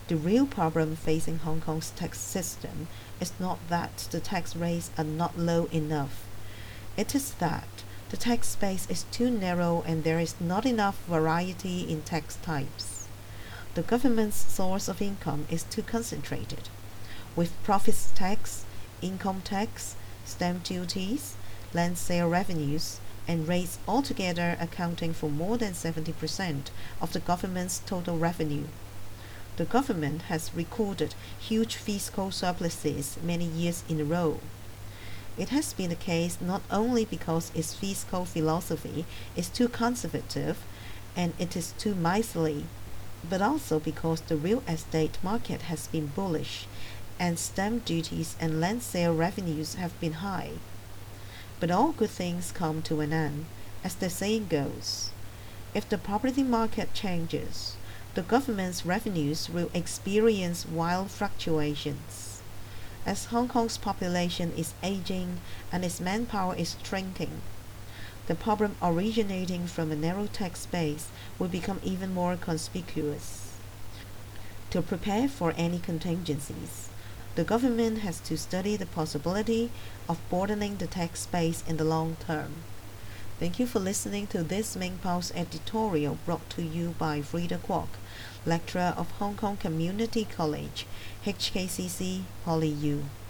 The real problem facing Hong Kong's tax system is not that the tax rates are not low enough. It is that the tax space is too narrow and there is not enough variety in tax types. The government's source of income is too concentrated, with profits tax, income tax, stamp duties, land sale revenues, and rates altogether accounting for more than 70% of the government's total revenue. The government has recorded huge fiscal surpluses many years in a row. It has been the case not only because its fiscal philosophy is too conservative and it is too miserly, but also because the real estate market has been bullish and stamp duties and land sale revenues have been high. But all good things come to an end, as the saying goes. If the property market changes, the government's revenues will experience wild fluctuations. As Hong Kong's population is aging and its manpower is shrinking, the problem originating from a narrow tax base will become even more conspicuous. To prepare for any contingencies, the government has to study the possibility of broadening the tax base in the long term. Thank you for listening to this Main Pulse editorial brought to you by Frida Kwok, lecturer of Hong Kong Community College, HKCC, PolyU.